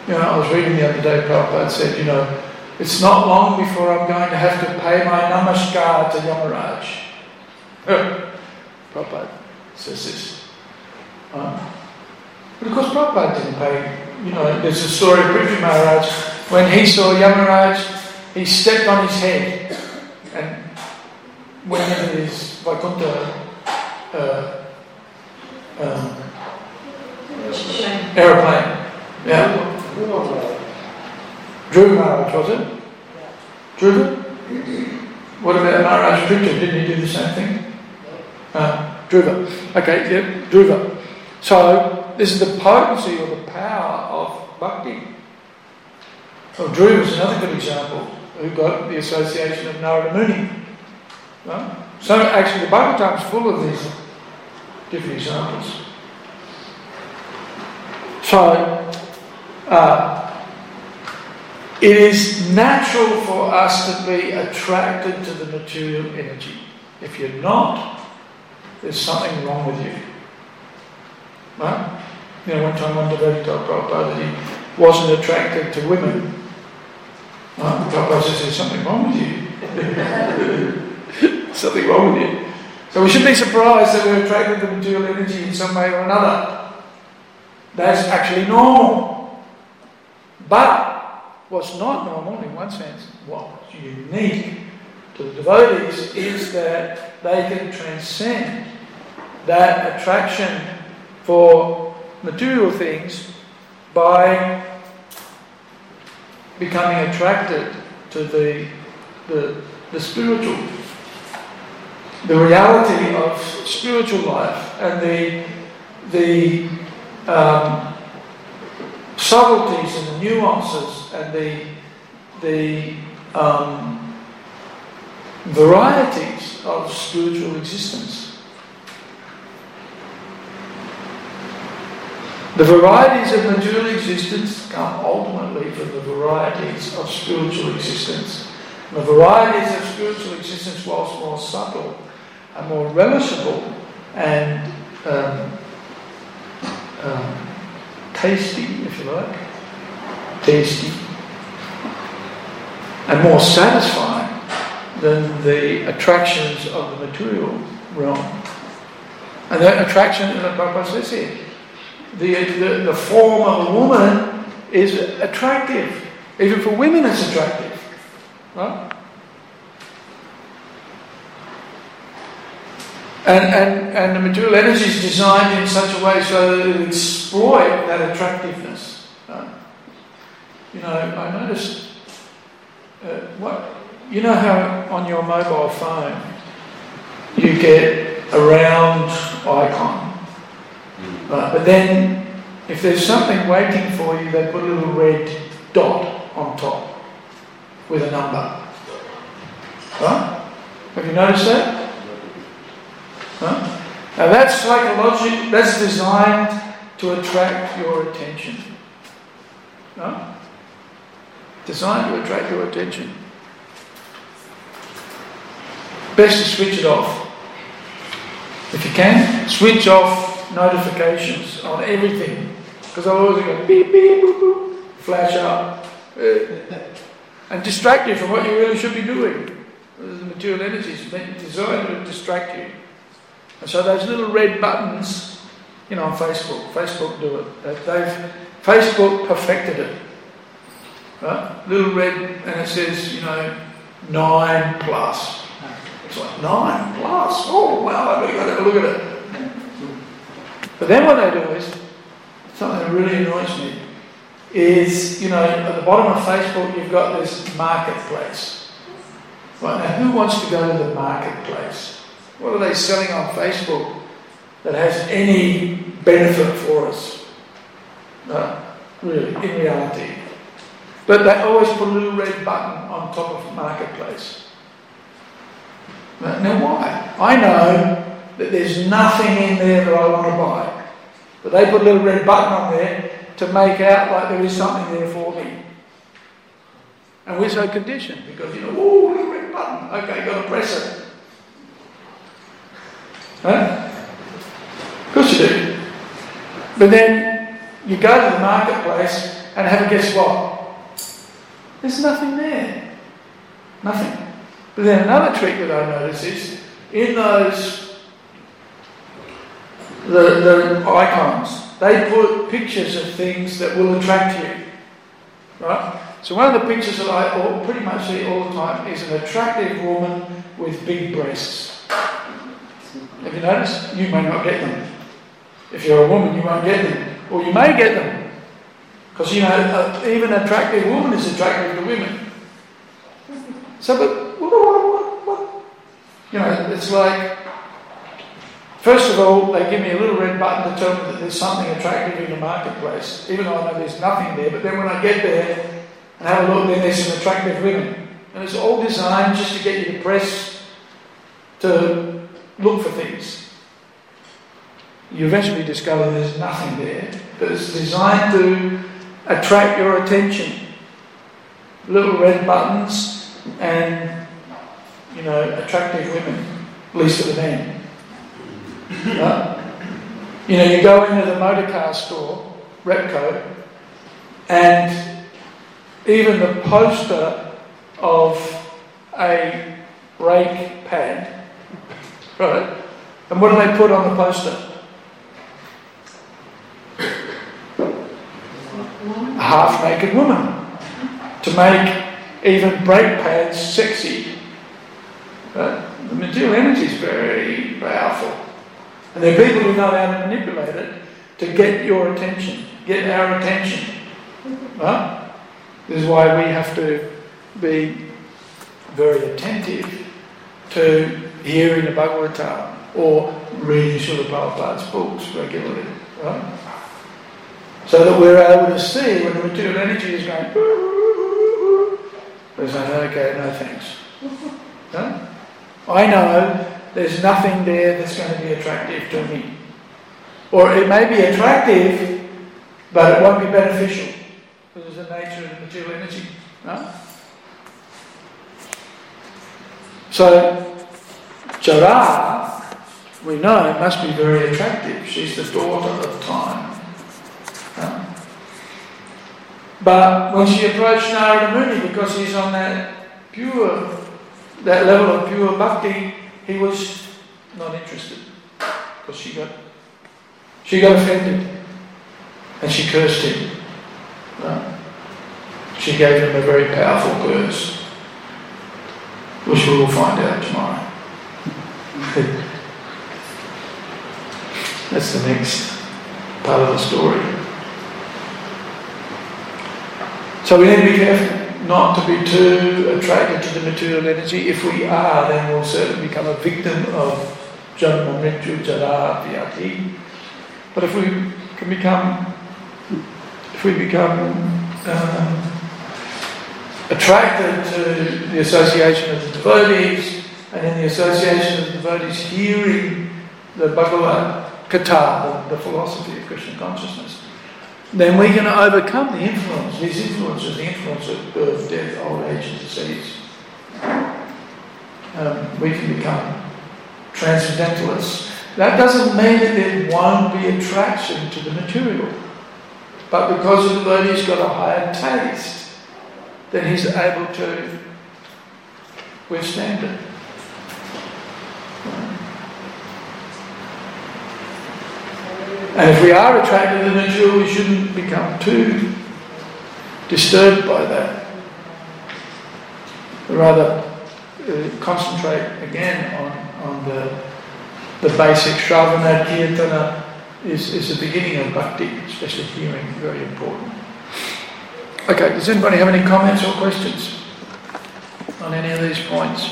You know, I was reading the other day, Prabhupada said, you know, it's not long before I'm going to have to pay my namaskar to Yamaraj. Prabhupada says this. Um, but of course Prabhupada didn't pay. You know, there's a story of Prithvi Maharaj. When he saw Yamaraj, he stepped on his head and went into his Vaikuntha uh, um, aeroplane. Yeah. Dhruva Maharaj, was it? Dhruva? What about Maharaj Prithvi? Didn't he do the same thing? Uh, Dhruva. Okay, yeah, Dhruva. So, this is the potency or the power of bhakti. Well, Dhruva is another good example who got the association of Narada Muni. Right? So, actually, the Bhagavatam is full of these different examples. So, uh, it is natural for us to be attracted to the material energy. If you're not, there's something wrong with you. Right? You know, one time one devotee told Prabhupada that he wasn't attracted to women. Right? Prabhupada says, there's something wrong with you. Something wrong with you. So we shouldn't be surprised that we're attracted to material energy in some way or another. That's actually normal. But what's not normal, in one sense, what's unique to the devotees, is that they can transcend that attraction for material things by becoming attracted to the, the, the spiritual, the reality of spiritual life and the, the um, subtleties and the nuances and the, the um, varieties of spiritual existence. The varieties of material existence come ultimately from the varieties of spiritual existence. The varieties of spiritual existence, whilst more subtle, are more relishable and um, um, tasty, if you like, tasty, and more satisfying than the attractions of the material realm. And that attraction, as Prabhupada says here, the, the, the form of a woman is attractive. Even for women it's attractive. Right? And, and, and the material energy is designed in such a way so that it will exploit that attractiveness. Right? You know, I noticed, uh, what, you know how on your mobile phone you get a round icon, right? But then if there's something waiting for you, they put a little red dot on top with a number. Right? Have you noticed that? Huh? Now that's psychological, that's designed to attract your attention. Huh? Designed to attract your attention. Best to switch it off. If you can, switch off notifications on everything. Because otherwise they go beep, beep, boop, boop, flash up. And distract you from what you really should be doing. The material energy is designed to distract you. And so those little red buttons, you know, on Facebook, Facebook do it. They've, Facebook perfected it. Right? Little red, and it says, you know, nine plus. It's like, nine plus? Oh, wow, I've got to have a look at it. But then what they do is, something that really annoys me, is, you know, at the bottom of Facebook you've got this marketplace. Right, now who wants to go to the marketplace? What are they selling on Facebook that has any benefit for us? No, really, in reality. But they always put a little red button on top of marketplace. Now why? I know that there's nothing in there that I want to buy. But they put a little red button on there to make out like there is something there for me. And we're so conditioned because, you know, oh, little red button. Okay, got to press it. Huh? Of course you do. But then you go to the marketplace and have a guess what? There's nothing there. Nothing. But then another trick that I notice is, in those, the, the icons, they put pictures of things that will attract you. Right? So one of the pictures that I all, pretty much see all the time is an attractive woman with big breasts. Have you noticed? You may not get them. If you're a woman, you won't get them. Or you may get them. Because, you know, uh, even an attractive woman is attractive to women. So, but, what, what, what, what? You know, it's like, first of all, they give me a little red button to tell me that there's something attractive in the marketplace, even though I know there's nothing there. But then when I get there and have a look, then there's some attractive women. And it's all designed just to get you to press to look for things. You eventually discover there's nothing there, but it's designed to attract your attention. Little red buttons and, you know, attractive women, at least for the men. Right? You know, you go into the motor car store, Repco, and even the poster of a brake pad, right? And what do they put on the poster? A half-naked woman, to make even brake pads sexy. Right? The material energy is very powerful. And there are people who know how to manipulate it to get your attention, get our attention. Right? This is why we have to be very attentive to hearing the Bhagavatam or reading Srila Prabhupada's books regularly. Right? So that we're able to see when the material energy is going, we're saying, okay, no thanks. Right? I know there's nothing there that's going to be attractive to me. Or it may be attractive, but it won't be beneficial because of the nature of the material energy. No? So, Jara, we know, must be very attractive. She's the daughter of time. No? But when she approached Narada Muni, because he's on that pure, that level of pure bhakti, he was not interested. Because she got, she got offended. And she cursed him. No? She gave him a very powerful curse, which we will find out tomorrow. That's the next part of the story. So we need to be careful not to be too attracted to the material energy. If we are, then we'll certainly become a victim of Janma Mrityu Jara Vyati. But if we can become, if we become um, attracted to the association of the devotees, and in the association of the devotees hearing the Bhagavad Gita, the, the philosophy of Krishna consciousness, then we can overcome the influence, these influences, the influence of birth, death, old age and disease. Um, we can become transcendentalists. That doesn't mean that there won't be attraction to the material, but because the devotee's got a higher taste, then he's able to withstand it. And if we are attracted to the material, we shouldn't become too disturbed by that. Rather, uh, concentrate again on, on the, the basic Shravana, Kirtana is, is the beginning of bhakti, especially hearing, very important. Okay, does anybody have any comments or questions on any of these points?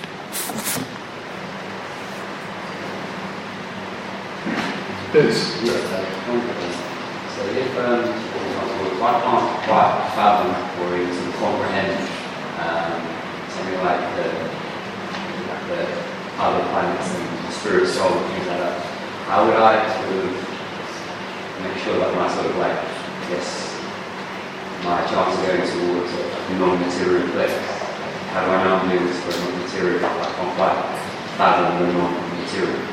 Yes. Yes, so if, um, for example, one can't quite fathom or even comprehend um, something like the, like the other planets and the spirit soul and things like that, how would I sort of make sure that my sort of like, yes, my chance of going towards a non-material place? How do I know I'm doing this for a non-material? I can't quite fathom the non-material.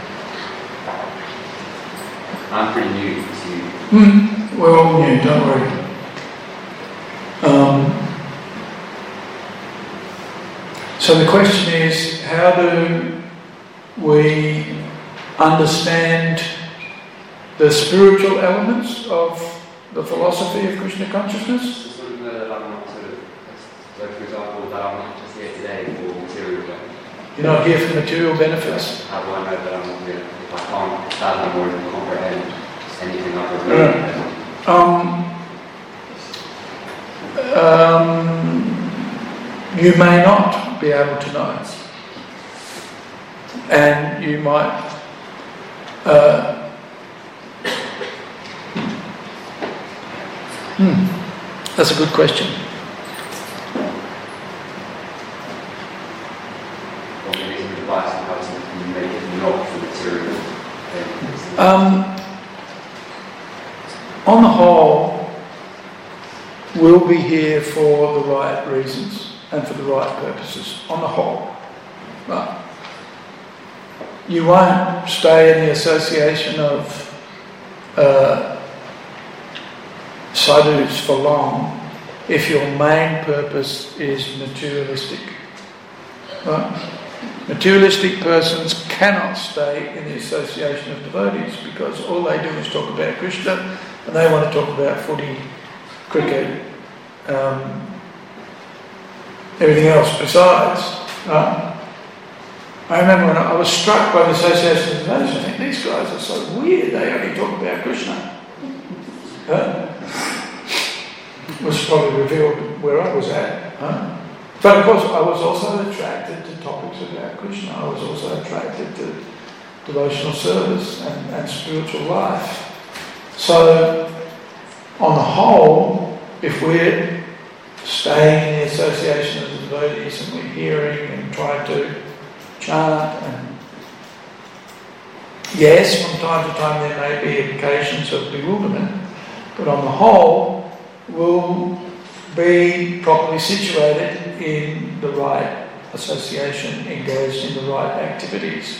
I'm pretty new to... Mm, we're all new, don't worry. So the question is, how do we understand the spiritual elements of the philosophy of Krishna consciousness? Just want to know that I'm not sort of, so for example, that I'm not just here today for material benefits. You're not here for material benefits. How do I know that I'm not here if I can't fathom or even comprehend anything other than Right. Um, um, you may not be able to know, and you might uh, hmm, that's a good question. Or maybe some advice on how to make it not for material benefits. Um, on the whole, we'll be here for the right reasons and for the right purposes. On the whole, right? You won't stay in the association of uh, sadhus for long if your main purpose is materialistic. Right? Materialistic persons cannot stay in the association of devotees because all they do is talk about Krishna and they want to talk about footy, cricket, um, everything else besides. Right? I remember when I was struck by the association of devotees, I think these guys are so weird, they only talk about Krishna. Huh? Which probably revealed where I was at. Huh? But of course I was also attracted to topics about Krishna. I was also attracted to devotional service and, and spiritual life. So on the whole, if we're staying in the association of the devotees and we're hearing and trying to chant, and yes, from time to time there may be occasions of bewilderment, but on the whole we'll be properly situated in the right association, engaged in the right activities.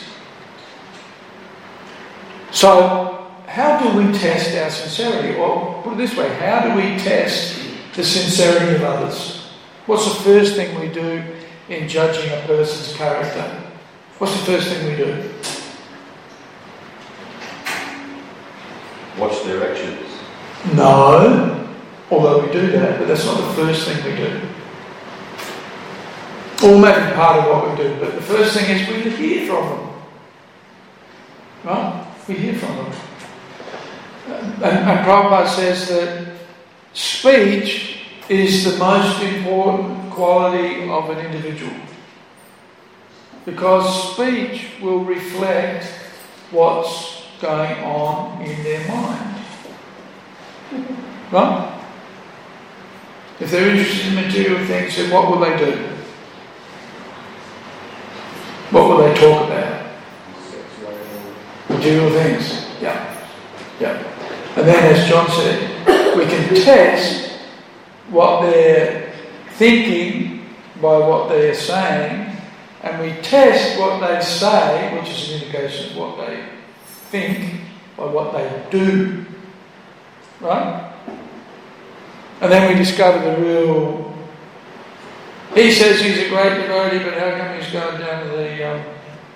So, how do we test our sincerity? Or put it this way, how do we test the sincerity of others? What's the first thing we do in judging a person's character? What's the first thing we do? Watch their actions. No, although we do that, but that's not the first thing we do. Or maybe part of what we do, but the first thing is we hear from them. Right? We hear from them. And, and Prabhupada says that speech is the most important quality of an individual. Because speech will reflect what's going on in their mind. Right? If they're interested in material things, then what will they do? What will they talk about? Material things. Yeah. Yeah. And then, as John said, we can test what they're thinking by what they're saying, and we test what they say, which is an indication of what they think, by what they do. Right? And then we discover the real... He says he's a great devotee, but how come he's going down to the um,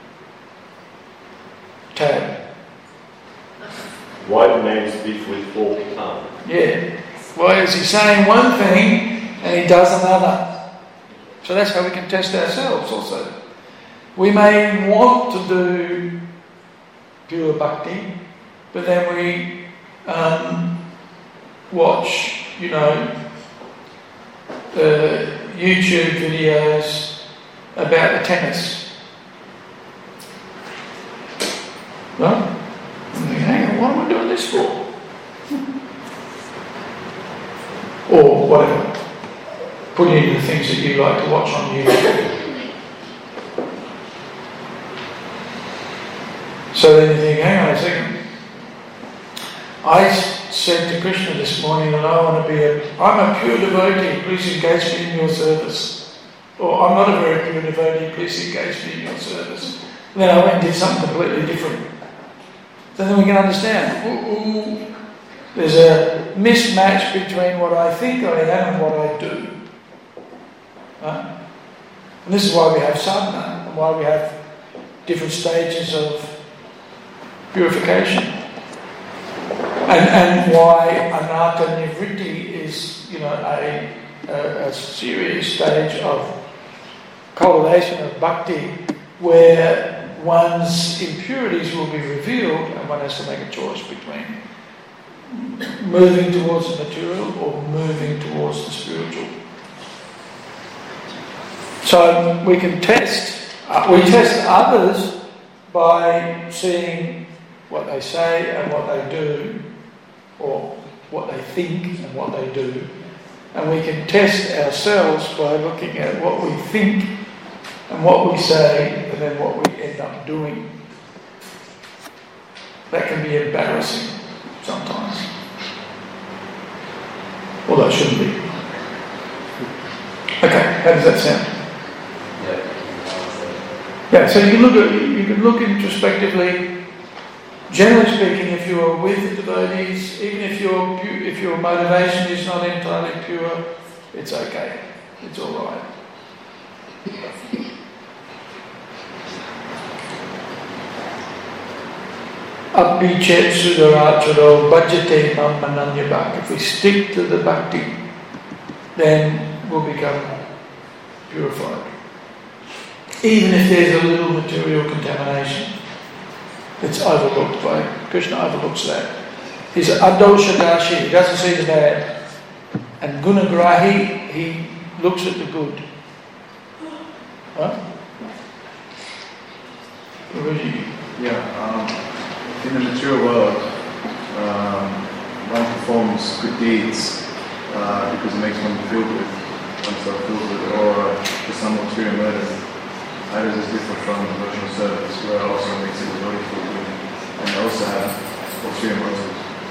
tab? White man speaks with forked tongue. Yeah. Why is he saying one thing and he does another? So that's how we can test ourselves also. We may want to do pure bhakti, but then we um, watch, you know, uh, YouTube videos about the tennis. Right? I'm thinking, hang on, what am I doing this for? Or whatever. Put in the things that you like to watch on YouTube. So then you think, hang on a second. I said to Krishna this morning that I want to be a, I'm a pure devotee, please engage me in your service. Or I'm not a very pure devotee, please engage me in your service. And then I went and did something completely different. So then we can understand, ooh, ooh, there's a mismatch between what I think I am and what I do. Right? And this is why we have sadhana, and why we have different stages of purification. And, and why anatta nivritti is, you know, a, a, a serious stage of cultivation of bhakti, where one's impurities will be revealed and one has to make a choice between moving towards the material or moving towards the spiritual. So we can test, uh, we test others by seeing what they say and what they do, or what they think and what they do. And we can test ourselves by looking at what we think and what we say and then what we end up doing. That can be embarrassing sometimes. Although it shouldn't be. Okay, how does that sound? Yeah, so you can look at, you can look introspectively. Generally speaking, if you are with the devotees, even if your if your motivation is not entirely pure, it's okay. It's all right. Abhichet sudaracharo bhajate mam mananya bhakti. If we stick to the bhakti, then we'll become purified. Even if there's a little material contamination, it's overlooked by Krishna. Overlooks that. He's adoshadashi. He doesn't see the bad, and gunagrahi. He looks at the good. Huh? Yeah. Um, in the material world, um, one performs good deeds uh, because it makes one feel good, oneself feel good, or for some ulterior motive. How does this differ from devotional service, where it also makes the devotee feel good, and they also have ulterior motives?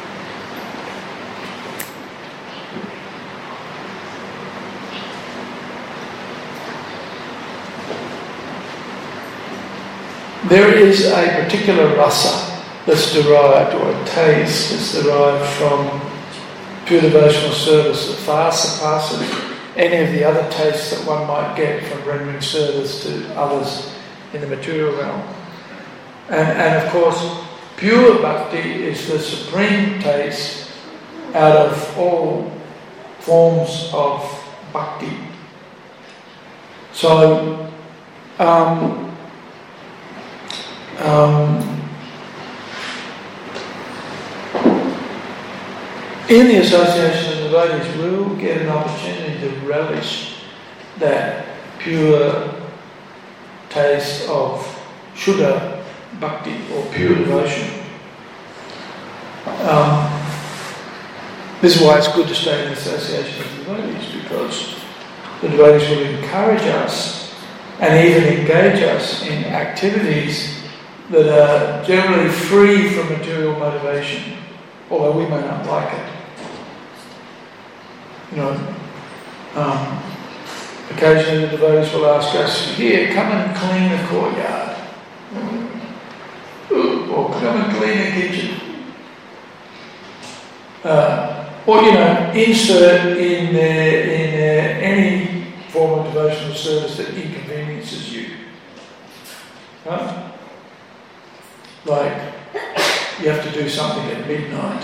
There is a particular rasa that's derived, or a taste that's derived from pure devotional service that far surpasses any of the other tastes that one might get from rendering service to others in the material realm. And, and of course, pure bhakti is the supreme taste out of all forms of bhakti. So, um, um, in the association of devotees, we will get an opportunity to relish that pure taste of Shuddha bhakti, or pure devotion. Um, this is why it's good to stay in the association of devotees, because the devotees will encourage us and even engage us in activities that are generally free from material motivation, although we may not like it. You know, um, occasionally the devotees will ask us, here, come and clean the courtyard. Or come and clean the kitchen. Uh, or, you know, insert in there, in there any form of devotional service that inconveniences you. Huh? Like, you have to do something at midnight.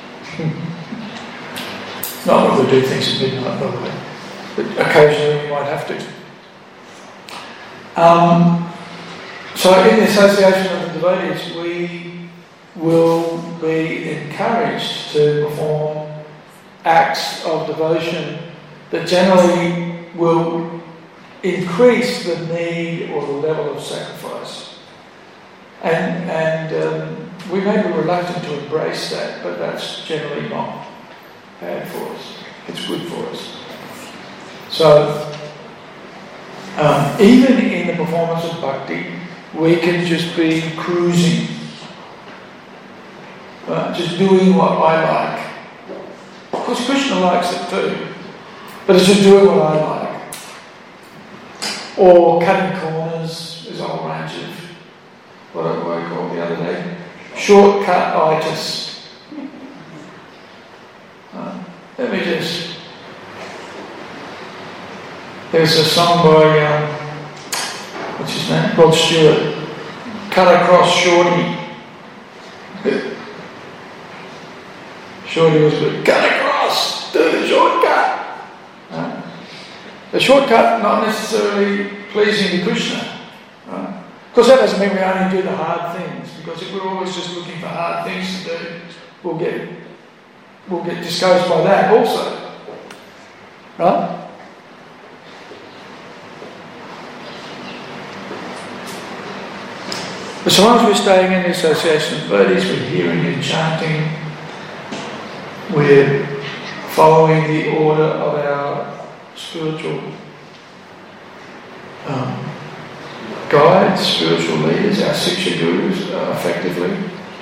Not that we do things at midnight, by the way, but occasionally we might have to. Um, so in the association of the devotees, we will be encouraged to perform acts of devotion that generally will increase the need or the level of sacrifice. And, and um, we may be reluctant to embrace that, but that's generally not bad for us. It's good for us. So, um, even in the performance of bhakti, we can just be cruising, uh, just doing what I like. Of course, Krishna likes it too, but it's just doing what I like. Or cutting corners. There's a whole range of what I, what I called the other day, shortcut-itis. Uh, let me just. There's a song by um, his name? Rod Stewart. Cut across Shorty. Shorty was good. Cut across. Do the shortcut. Right? The shortcut not necessarily pleasing to Krishna. Right? Of course, that doesn't mean we only do the hard things, because if we're always just looking for hard things to do, we'll get we'll get discouraged by that also. Right? But so long as we're staying in the association of devotees, we're hearing and chanting, we're following the order of our spiritual um, guides, spiritual leaders, our Siksha gurus, uh, effectively.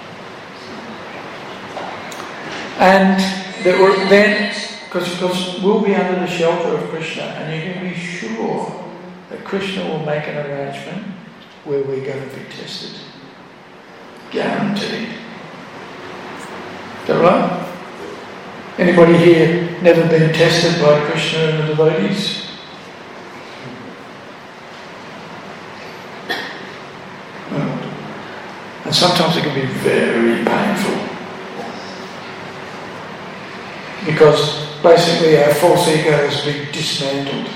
And that we're then, because because we'll be under the shelter of Krishna, and you can be sure that Krishna will make an arrangement where we're going to be tested. Guaranteed. Is that right? Anybody here never been tested by Krishna and the devotees? And sometimes it can be very painful, because basically our false ego has been dismantled.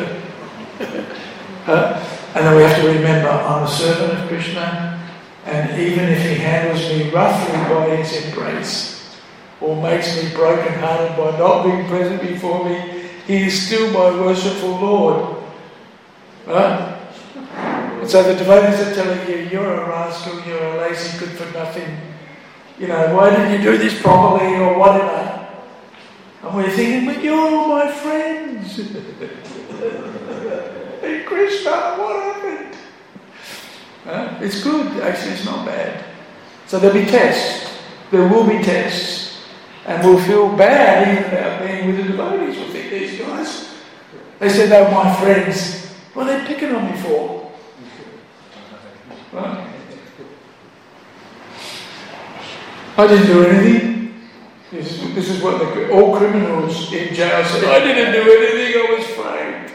uh, and then we have to remember, I'm a servant of Krishna, and even if he handles me roughly by his embrace, or makes me broken-hearted by not being present before me, he is still my worshipful Lord. Right? And so the devotees are telling you, you're a rascal, you're a lazy good for nothing, you know, why didn't you do this properly, or whatever. And we're thinking, but you're all my friends. Hey Krishna, what happened? Huh? It's good, actually it's not bad. So there'll be tests, there will be tests, and we'll feel bad even about being with the devotees. We'll think, these guys, they said they were my friends, what are they picking on me for? Right? I didn't do anything. This, this is what the, all criminals in jail say. I didn't do anything, I was framed.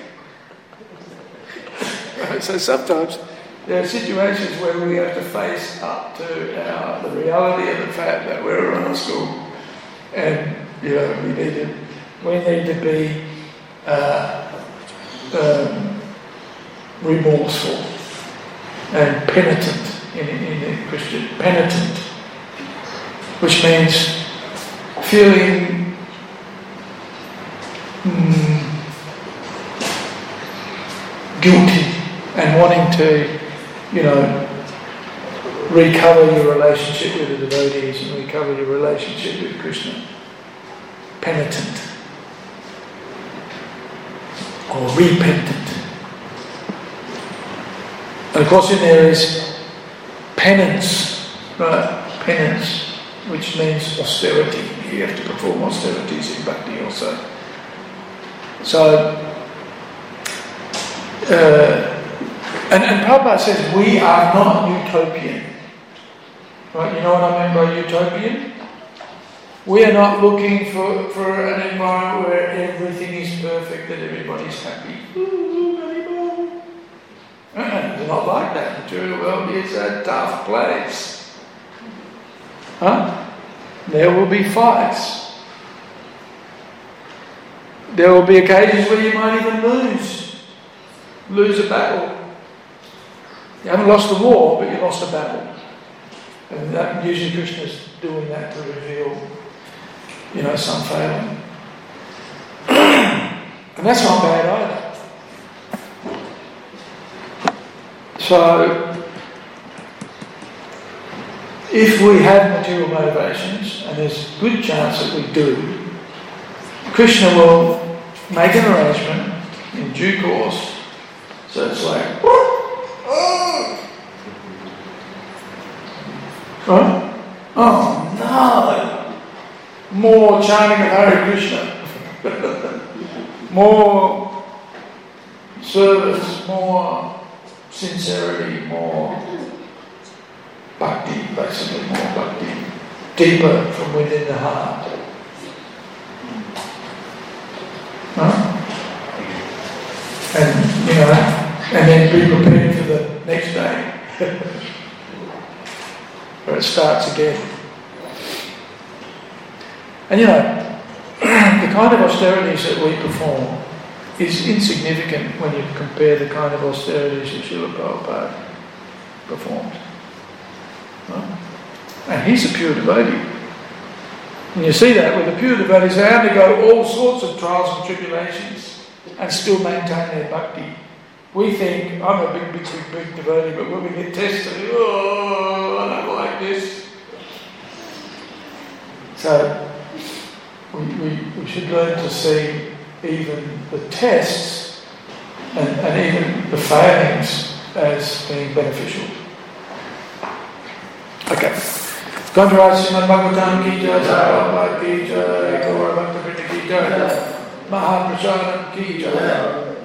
Right? So sometimes there are situations where we have to face up to our, the reality of the fact that we're a rascal, and you know we need to we need to be uh, um, remorseful and penitent in, in the Christian, penitent, which means feeling mm, guilty and wanting to, you know, recover your relationship with the devotees and recover your relationship with Krishna. Penitent or repentant. And of course in there is penance, right? Penance, which means austerity. You have to perform austerities in bhakti also. So, uh, and, and Prabhupada says we are not utopian. Right? You know what I mean by utopian? We are not looking for, for an environment where everything is perfect, that everybody's happy. It's not like that. The material world is a tough place. Huh? There will be fights. There will be occasions where you might even lose. Lose a battle. You haven't lost the war, but you lost a battle. And that, usually Krishna's doing that to reveal, you know, some failing. And that's not bad either. So, if we have material motivations, and there's a good chance that we do, Krishna will make an arrangement in due course, so it's like, oh, right? Oh no! More chanting of Hare Krishna, more service, more sincerity, more bhakti, basically more bhakti, deeper from within the heart. Huh? And, you know, and then be prepared for the next day. Or it starts again. And you know, the kind of austerities that we perform is insignificant when you compare the kind of austerities that Srila Prabhupada performed. Right? And he's a pure devotee. And you see that with the pure devotees, they undergo all sorts of trials and tribulations and still maintain their bhakti. We think, I'm a big, big, big, big devotee, but when we get tested, oh, I don't like this. So, we, we, we should learn to see even the tests and, and even the failings as being beneficial. Okay. Gandharaj Srimad Bhagavatam ki jai, Prabhupada ki jai, Gaura Bhakta Vrinda ki jai, Mahaprasadam ki jai.